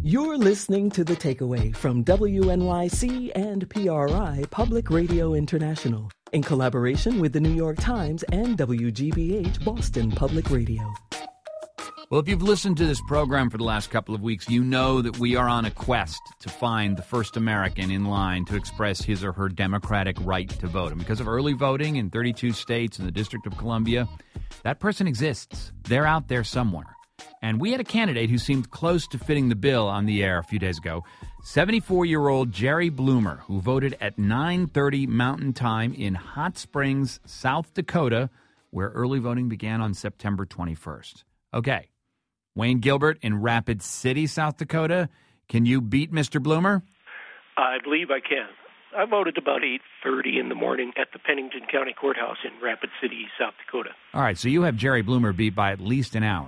You're listening to The Takeaway from WNYC and PRI Public Radio International in collaboration with the New York Times and WGBH Boston Public Radio. Well, if you've listened to this program for the last couple of weeks, you know that we are on a quest to find the first American in line to express his or her democratic right to vote. And because of early voting in 32 states and the District of Columbia, that person exists. They're out there somewhere. And we had a candidate who seemed close to fitting the bill on the air a few days ago, 74-year-old Jerry Bloomer, who voted at 9:30 Mountain Time in Hot Springs, South Dakota, where early voting began on September 21st. Okay, Wayne Gilbert in Rapid City, South Dakota. Can you beat Mr. Bloomer? I believe I can. I voted about 8:30 in the morning at the Pennington County Courthouse in Rapid City, South Dakota. All right, so you have Jerry Bloomer beat by at least an hour.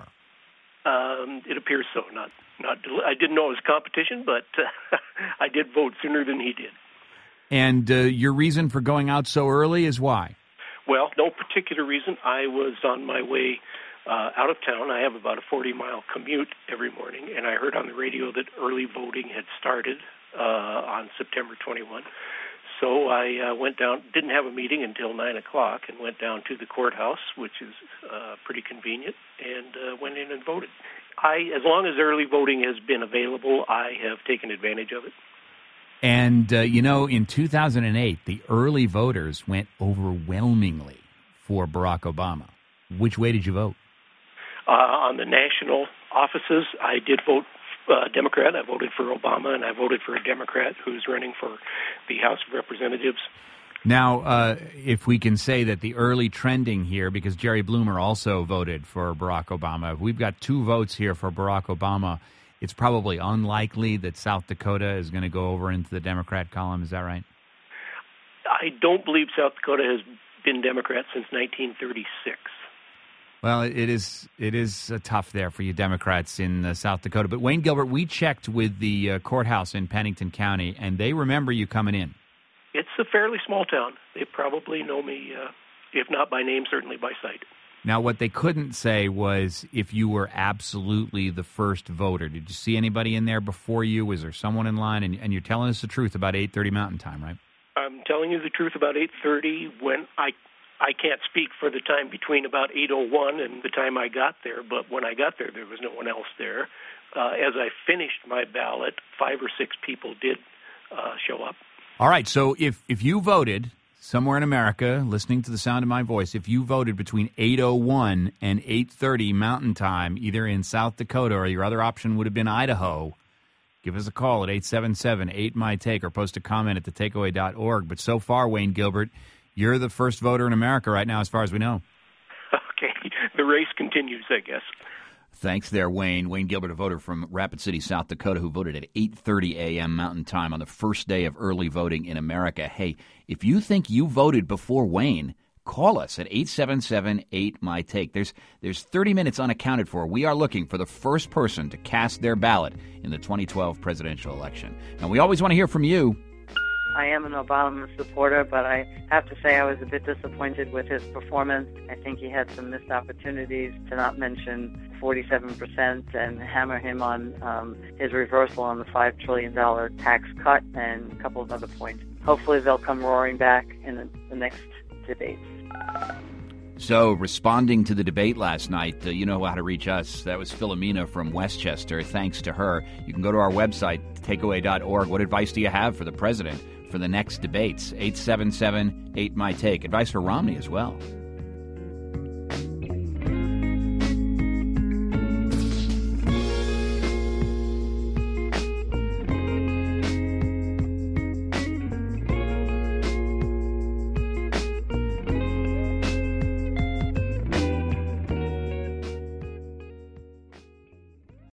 It appears so. Not. I didn't know it was competition, but I did vote sooner than he did. And your reason for going out so early is why? Well, no particular reason. I was on my way out of town. I have about a 40-mile commute every morning, and I heard on the radio that early voting had started on September 21. So I went down, didn't have a meeting until 9 o'clock, and went down to the courthouse, which is pretty convenient, and went in and voted. As long as early voting has been available, I have taken advantage of it. And, in 2008, the early voters went overwhelmingly for Barack Obama. Which way did you vote? On the national offices, I did vote Democrat. I voted for Obama, and I voted for a Democrat who's running for the House of Representatives. Now, if we can say that the early trending here, because Jerry Bloomer also voted for Barack Obama, if we've got 2 votes here for Barack Obama, it's probably unlikely that South Dakota is going to go over into the Democrat column. Is that right? I don't believe South Dakota has been Democrat since 1936. Well, it is tough there for you Democrats in South Dakota. But Wayne Gilbert, we checked with the courthouse in Pennington County, and they remember you coming in. It's a fairly small town. They probably know me, if not by name, certainly by sight. Now, what they couldn't say was if you were absolutely the first voter. Did you see anybody in there before you? Was there someone in line? And you're telling us the truth about 8:30 Mountain Time, right? I'm telling you the truth about 8:30 when I can't speak for the time between about 8:01 and the time I got there, but when I got there, there was no one else there. As I finished my ballot, 5 or 6 people did show up. All right, so if you voted somewhere in America, listening to the sound of my voice, if you voted between 8:01 and 8:30 Mountain Time, either in South Dakota or your other option would have been Idaho, give us a call at 877-8MY-TAKE or post a comment at thetakeaway.org. But so far, Wayne Gilbert, you're the first voter in America right now, as far as we know. Okay. The race continues, I guess. Thanks there, Wayne. Wayne Gilbert, a voter from Rapid City, South Dakota, who voted at 8:30 a.m. Mountain Time on the first day of early voting in America. Hey, if you think you voted before Wayne, call us at 877-8MY-TAKE. There's 30 minutes unaccounted for. We are looking for the first person to cast their ballot in the 2012 presidential election. And we always want to hear from you. I am an Obama supporter, but I have to say I was a bit disappointed with his performance. I think he had some missed opportunities, to not mention 47%, and hammer him on his reversal on the $5 trillion tax cut and a couple of other points. Hopefully they'll come roaring back in the next debates. So, responding to the debate last night, you know how to reach us. That was Philomena from Westchester. Thanks to her. You can go to our website, takeaway.org. What advice do you have for the president for the next debates? 877-8MY-TAKE. Advice for Romney as well.